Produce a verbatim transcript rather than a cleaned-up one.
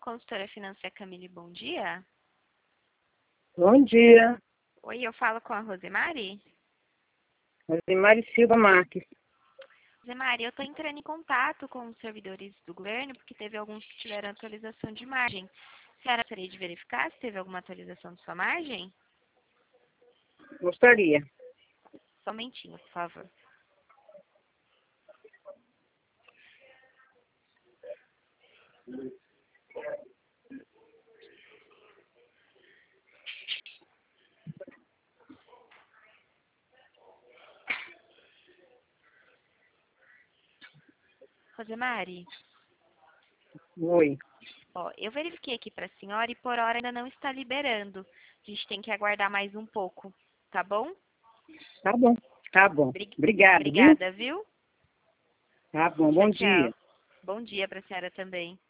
consultora financeira Camille, bom dia. Bom dia, Oi, eu falo com a Rosemary. Rosemary Silva Marques. Rosemary, eu estou entrando em contato com os servidores do governo porque teve alguns que tiveram atualização de margem. A senhora gostaria de verificar se teve alguma atualização de sua margem? Gostaria. Só um momentinho, por favor. Rosemary, Oi. ó, eu verifiquei aqui para a senhora e por hora ainda não está liberando. A gente tem que aguardar mais um pouco, tá bom? Tá bom, tá bom. Bri- Obrigado, viu? Obrigada, viu? Tá bom, bom Tchau, tchau. dia. Bom dia para a senhora também.